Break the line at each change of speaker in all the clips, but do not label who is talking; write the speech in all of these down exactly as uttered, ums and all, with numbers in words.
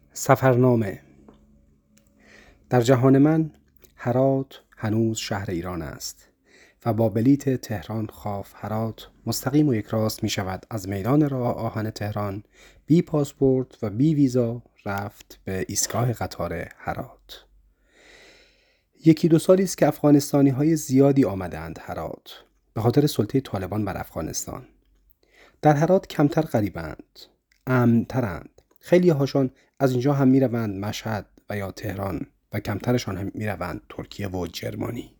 سفرنامه. در جهان من هرات هنوز شهر ایران است و با بلیت تهران خاف هرات مستقیم و یک راست می شود از میدان راه آهن تهران بی پاسپورت و بی ویزا رفت به ایستگاه قطار هرات. یکی دو سالی است که افغانستانی های زیادی آمدند هرات به خاطر سلطه طالبان بر افغانستان. در هرات کمتر غریبند، امن‌ترند. خیلی هاشان از اینجا هم می روند مشهد و یا تهران و کمترشان هم می روند ترکیه و جرمانی.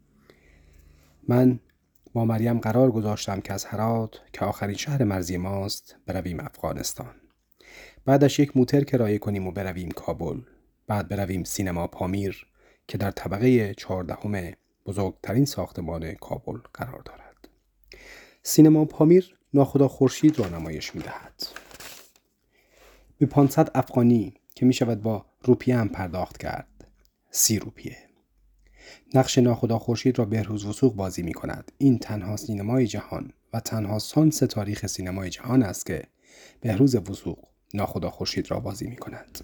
من با مریم قرار گذاشتم که از هرات که آخرین شهر مرزی ماست برویم افغانستان. بعدش یک موتر کرایه کنیم و برویم کابل. بعد برویم سینما پامیر که در طبقه چهاردهم بزرگترین ساختمان کابل قرار دارد. سینما پامیر ناخدا خورشید را نمایش می دهد. به پانصد افغانی که می شود با روپیه هم پرداخت کرد. سی روپیه. نقش ناخدا خورشید را بهروز وثوق بازی می کند. این تنها سینمای جهان و تنها سانس تاریخ سینمای جهان است که بهروز وثوق ناخدا خورشید را بازی می کند.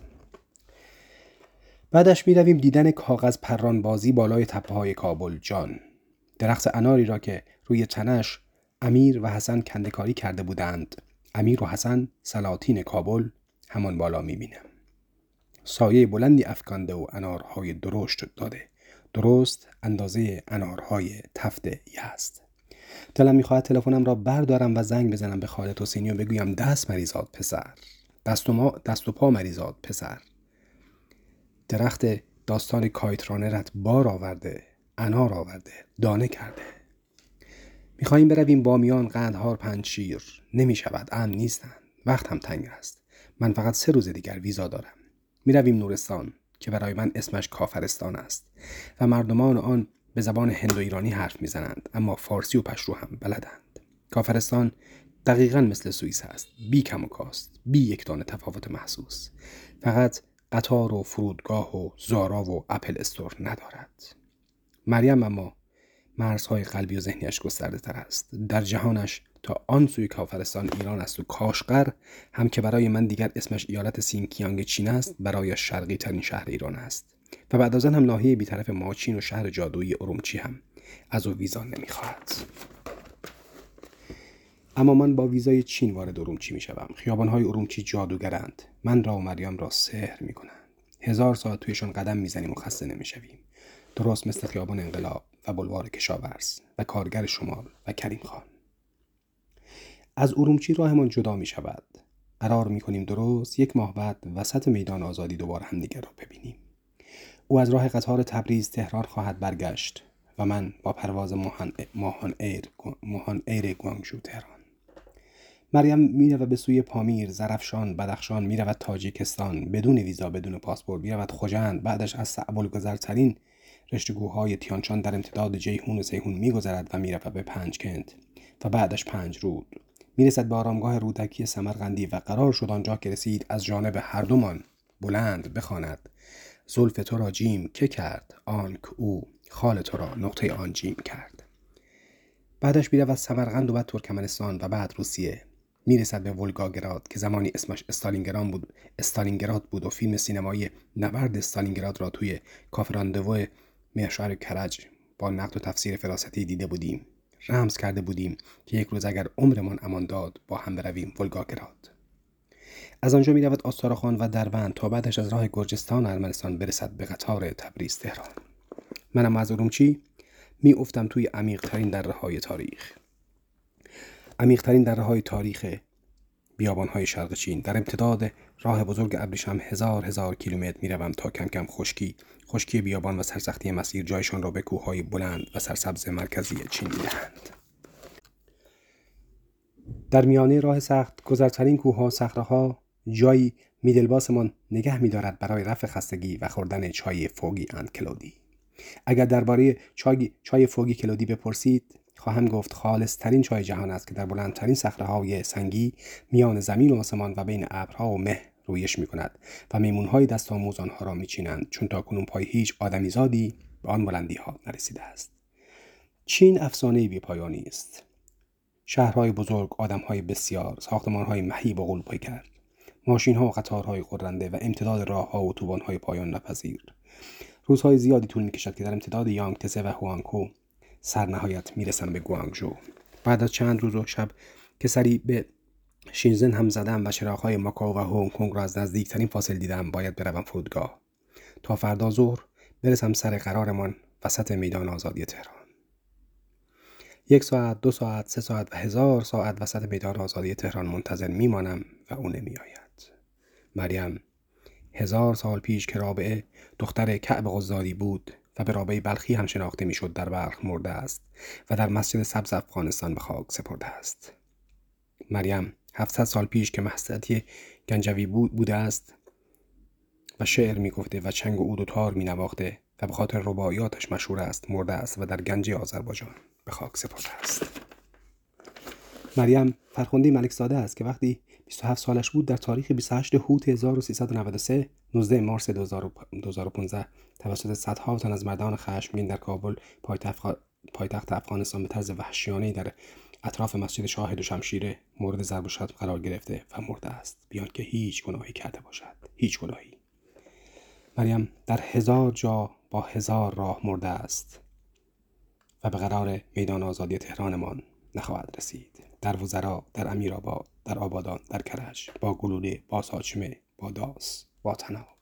بعدش می رویم دیدن کاغذ پران بازی بالای تپه های کابل جان. درخت اناری را که روی تنش امیر و حسن کندکاری کرده بودند. امیر و حسن سلاطین کابل همان بالا می بینم. سایه بلندی افکنده و انارهای درشت داده. درست اندازه انارهای تفت یزد. دلم میخواهد تلفنم را بردارم و زنگ بزنم به خالد حسینی و بگویم دست مریزاد پسر. دست و, ما دست و پا مریزاد پسر. درخت داستان کایت رانرت بار آورده، انار آورده، دانه کرده. میخواهیم برویم بامیان، قندهار، پنجشیر. نمی شود، امن نیستند. وقت هم تنگ است. من فقط سه روز دیگر ویزا دارم. میرویم نورستان که برای من اسمش کافرستان است و مردمان آن به زبان هند و ایرانی حرف میزنند اما فارسی و پشتو هم بلدند. کافرستان دقیقاً مثل سوئیس است، بی کم و کاست، بی یک دانه تفاوت محسوس. فقط قطار و فرودگاه و زارا و اپل استور ندارد. مریم اما مرزهای قلبی و ذهنیش گسترده تر است. در جهانش تا آن سوی کافرستان ایران است و کاشغر هم که برای من دیگر اسمش ایالت سینکیانگ چین است، برای شرقی ترین شهر ایران است و بعد از آن هم ناحیه بی‌طرف ماچین و شهر جادویی ارومچی هم از او ویزا نمیخواهد. اما من با ویزای چین وارد ارومچی میشوم. خیابان‌های ارومچی جادوگرند. من را و مریم را سحر میکنند. هزار ساعت تویشون قدم میزنیم و خسته نمیشویم. درست مثل خیابان انقلاب و بلوار کشاورز و کارگر شمال و کریم خان. از ارومچی راهمان جدا می شود. قرار می کنیم درست یک ماه بعد وسط میدان آزادی دوباره همدیگر را ببینیم. او از راه قطار تبریز تهران خواهد برگشت و من با پرواز ماهان ماهان ایر ماهان ایر گوانگژو تهران. مریم می رود به سوی پامیر، زرفشان، بدخشان، می رود تاجیکستان بدون ویزا، بدون پاسپورت، می رود خوجند. بعدش از صعب‌الگذرترین رشته‌گوهای تیانشان در امتداد جیهون و سیهون می گذرد و می رود به پنجکند و بعدش پنجرود. می رسد به آرامگاه رودکی سمرقندی و قرار شد آنجا که رسید از جانب هر دومان بلند بخواند: زلف تو را جیم که کرد آنک او خال تو را نقطه آن جیم کرد. بعدش می رود سمرقند و بعد ترکمنستان و بعد روسیه. می رسد به ولگاگراد که زمانی اسمش استالینگراد بود استالینگراد بود و فیلم سینمایی نبرد استالینگراد را توی کافه راندوو محشر کرج با نقد و تفسیر فراستی دیده بودیم. رمز کرده بودیم که یک روز اگر عمرمان امان داد با هم برویم ولگاگراد. از آنجا می رود آستارخان و دربند تا بعدش از راه گرجستان و ارمنستان برسد به قطار تبریز تهران. منم از ارومچی می افتم توی عمیق‌ترین دره‌های تاریخ. عمیق‌ترین دره‌های تاریخ بیابان‌های شرق چین. در امتداد راه بزرگ ابریشم هزار هزار کیلومتر می‌روم تا کم کم خشکی خشکی بیابان و سرسختی مسیر جایشان را به کوه‌های بلند و سرسبز مرکزی چین می‌دهند. در میانه راه سخت گذرترین کوه‌ها، صخره‌ها، جایی میدلباسمان نگه می‌دارد برای رفع خستگی و خوردن چای فوگی اند کلودی. اگر درباره چای چای فوگی کلودی بپرسید، خواهم گفت خالص ترین چای جهان است که در بلندترین صخره‌های سنگی میان زمین و آسمان و بین ابرها و مه رویش می‌کند و میمون‌های دست آموز آنها را می‌چینند، چون تاکنون پای هیچ آدمیزادی به آن بلندی‌ها نرسیده است. چین افسانه‌ای بی‌پایانی است. شهرهای بزرگ، آدم‌های بسیار، ساختمان‌های مهیب و غول پیکر. ماشین ها و قطارهای غرنده و امتداد راه ها و اتوبان های پایان نپذیر. روزهای زیادی طول می کشد که در امتداد یانگتزه و هوانکو سر نهایت می رسم به گوانگژو. بعد از چند روز و شب که سری به شینزن هم زدم و چراغ‌های ماکائو و هنگ کنگ را از نزدیکترین فاصله دیدم، باید بروم فرودگاه تا فردا ظهر برسم سر قرارمان وسط میدان آزادی تهران. یک ساعت، دو ساعت، سه ساعت و هزار ساعت وسط میدان آزادی تهران منتظر میمانم و او نمیآید. مریم هزار سال پیش که رابعه دختر کعب قضاری بود و به رابعه بلخی هم شناخته میشد، در بلخ مرده است و در مسجد سبز افغانستان به خاک سپرده است. مریم هفتصد سال پیش که محصدی گنجوی بود بوده است و شعر میگفته و چنگ و عود و تار مینواخته و به خاطر رباعیاتش مشهور است، مرده است و در گنج آذربایجان به خاک سپرده است. مریم فرخنده ملکزاده است که وقتی بیست و هفت سالش بود در تاریخ بیست و هشت هوت هزار و سیصد و نود و سه نوزده مارس دو هزار و پانزده توسط صدها تن از مردان خشمگین در کابل پایتخت افغانستان به طرز وحشیانه‌ای در اطراف مسجد شاهد و شمشیره مورد ضرب و شتم قرار گرفته و مرده است، بیان که هیچ گناهی کرده باشد. هیچ گناهی. مریم در هزار جا با هزار راه مرده است و به قرار میدان آزادی تهرانمان نخواهد رسید. در وزرا، در امیرآباد، در آبادان، در کرج، با گلوله، با ساچمه، با داس، با طناب.